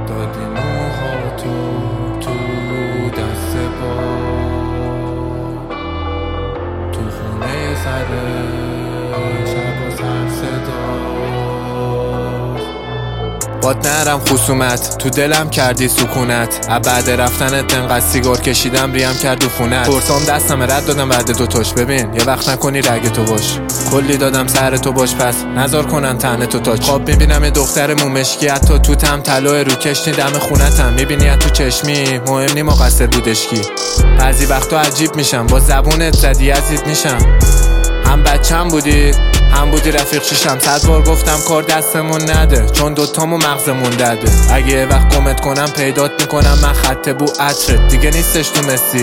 دادی موهاتو تو دست با تو خونه سر شب و سر صدا باد نرم خصومت تو دلم کردی سکونت بعد رفتنت انقدر سیگار کشیدم ریم کرد دو خونت پرسام دستم رد دادم بعد دوتاش ببین یه وقت نکنی رگ تو باش کلی دادم سر تو باش پس نزار کنن تنه تو تاچ خواب میبینم یه دختر مومشکی حتی تو تم طلای رو کشنی دم خونتم میبینی تو چشمی مهم نی مقصر بودش کی بعضی وقتا عجیب میشم با زبونت زدی یزید میشم هم بچم بودی هم بودی رفیق شیشم 100 بار گفتم کار دستمون نده چون دوتامو مغزمون دده اگه یه وقت کمت کنم پیدات میکنم من خط بو عطرت دیگه نیستش تو مسی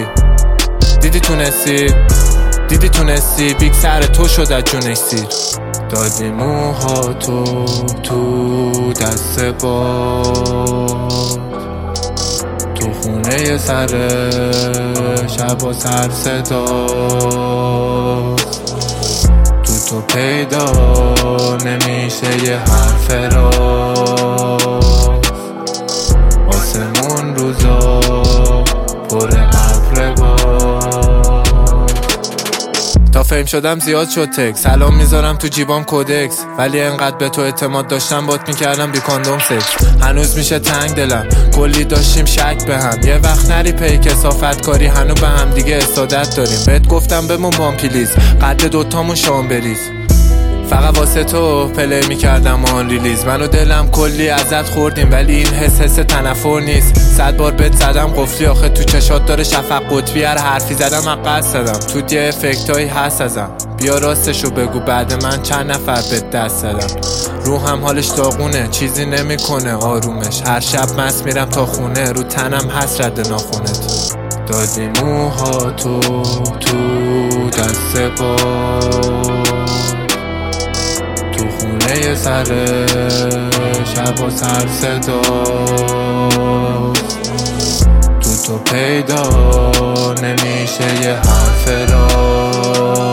دیدی تونستی بیگ سر تو شد از جونش سیر دادی موهاتو تو دست با تو خونه سر شب و سر صدا تو پیدا نمیشه یه حرف راست آسمون روزا پر ابر باد تا فهم شدم زیاد شد تک سلام میذارم تو جیبام کودکس ولی انقدر به تو اعتماد داشتم بات میکردم بی کاندوم سکس هنوز میشه تنگ دلم کلی داشتیم شک به هم یه وقت نری پی کثافت کاری هنو به هم دیگه استادت داریم بهت گفتم بمون بام پلیز قد دوتامون شام بریز فقط واسه تو پلی میکردم آن ریلیز من و دلم کلی ازت خوردیم ولی این حس تنفر نیست 100 بار بهت زدم قفلی آخه تو چشات داره شفق قطبی هر حرفی زدم عقد زدم تو یه افکتایی هست ازم بیا راستشو بگو بعد من چند نفر بهت دست زدم روحم حالش داغونه چیزی نمیکنه آرومش هر شب مست میرم تا خونه رو تنم هست رد ناخونت دادی موهاتو تو دست با تو خونه سر شب و سر صدا تو پیدا نمیشه یه حرف راست